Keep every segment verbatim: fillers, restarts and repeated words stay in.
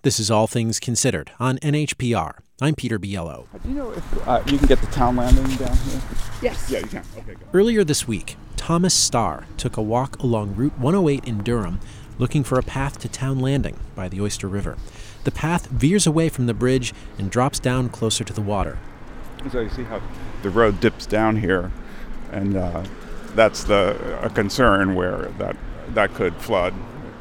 This is All Things Considered on N H P R. I'm Peter Biello. Do you know if uh, you can get the town landing down here? Yes. Yeah, you can. Okay, good. Earlier this week, Thomas Starr took a walk along Route one oh eight in Durham looking for a path to Town Landing by the Oyster River. The path veers away from the bridge and drops down closer to the water. So you see how the road dips down here, and uh, that's the a concern where that that could flood.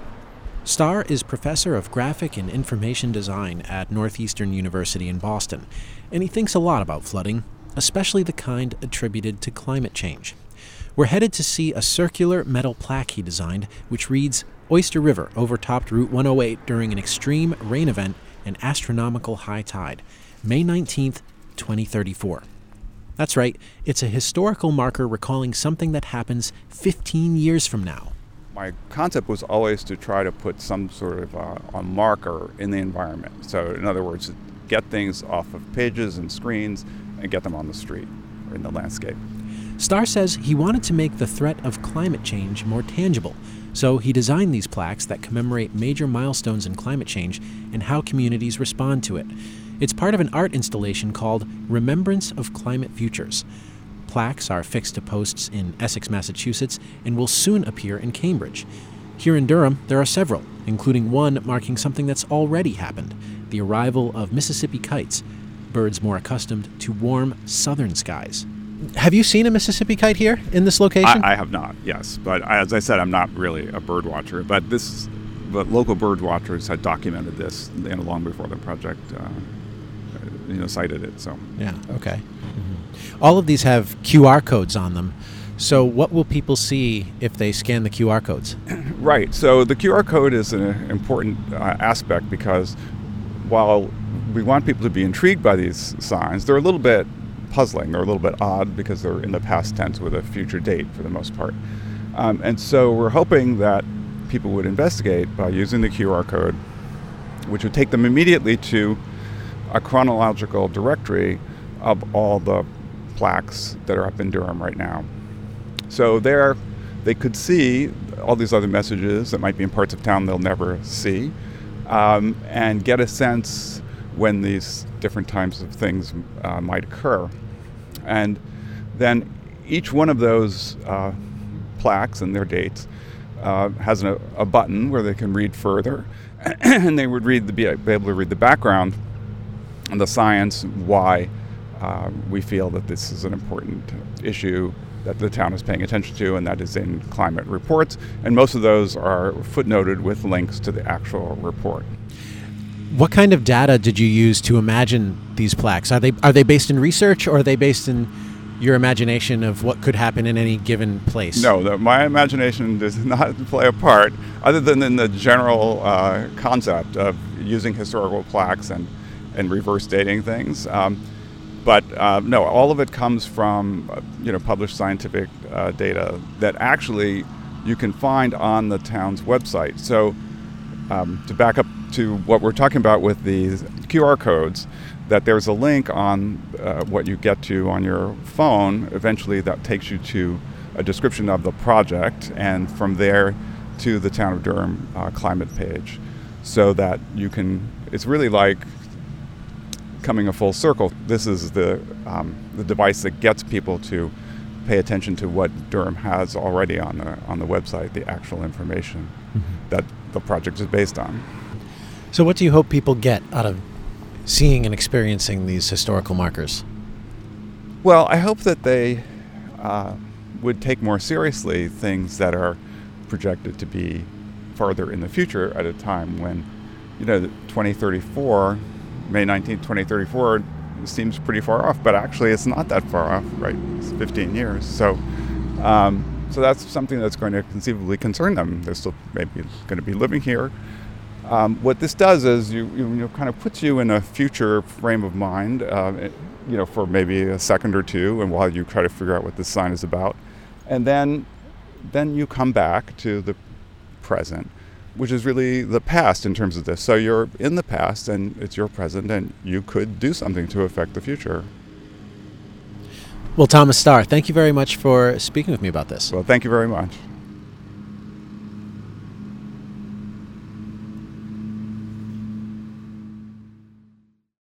Starr is professor of graphic and information design at Northeastern University in Boston, and he thinks a lot about flooding, especially the kind attributed to climate change. We're headed to see a circular metal plaque he designed, which reads, "Oyster River overtopped Route one oh eight during an extreme rain event and astronomical high tide, May nineteenth, twenty thirty-four. That's right, it's a historical marker recalling something that happens fifteen years from now. My concept was always to try to put some sort of uh, a marker in the environment. So in other words, get things off of pages and screens and get them on the street or in the landscape. Starr says he wanted to make the threat of climate change more tangible, so he designed these plaques that commemorate major milestones in climate change and how communities respond to it. It's part of an art installation called Remembrance of Climate Futures. Plaques are fixed to posts in Essex, Massachusetts, and will soon appear in Cambridge. Here in Durham, there are several, including one marking something that's already happened, the arrival of Mississippi kites, birds more accustomed to warm southern skies. Have you seen a Mississippi kite here in this location? I, I have not, yes. But as I said, I'm not really a bird watcher. But this, but local bird watchers had documented this, you know, long before the project, uh, you know, cited it. So yeah, okay. Mm-hmm. All of these have Q R codes on them. So what will people see if they scan the Q R codes? Right. So the Q R code is an important uh, aspect because while we want people to be intrigued by these signs, they're a little bit puzzling. They're a little bit odd because they're in the past tense with a future date for the most part. Um, and so we're hoping that people would investigate by using the Q R code, which would take them immediately to a chronological directory of all the plaques that are up in Durham right now. So there they could see all these other messages that might be in parts of town they'll never see, um, and get a sense when these different types of things uh, might occur. And then each one of those uh, plaques and their dates uh, has a, a button where they can read further, and they would read the, be able to read the background and the science, why uh, we feel that this is an important issue that the town is paying attention to, and that is in climate reports. And most of those are footnoted with links to the actual report. What kind of data did you use to imagine these plaques? Are they are they based in research, or are they based in your imagination of what could happen in any given place? No, the, my imagination does not play a part, other than in the general uh, concept of using historical plaques and, and reverse dating things. Um, but uh, no, all of it comes from uh, you know published scientific uh, data that actually you can find on the town's website. So um, to back up to what we're talking about with these Q R codes, that there's a link on uh, what you get to on your phone, eventually that takes you to a description of the project, and from there to the Town of Durham uh, climate page, so that you can, it's really like coming a full circle. This is the, um, the device that gets people to pay attention to what Durham has already on the, on the website, the actual information mm-hmm. that the project is based on. So what do you hope people get out of seeing and experiencing these historical markers? Well, I hope that they uh, would take more seriously things that are projected to be farther in the future at a time when, you know, twenty thirty-four, May nineteenth, twenty thirty-four seems pretty far off, but actually it's not that far off, right? It's fifteen years. So, um, so that's something that's going to conceivably concern them. They're still maybe going to be living here. Um, what this does is you, you, you know, kind of puts you in a future frame of mind, uh, it, you know, for maybe a second or two, and while you try to figure out what this sign is about, and then, then you come back to the present, which is really the past in terms of this. So you're in the past, and it's your present, and you could do something to affect the future. Well, Thomas Starr, thank you very much for speaking with me about this. Well, thank you very much.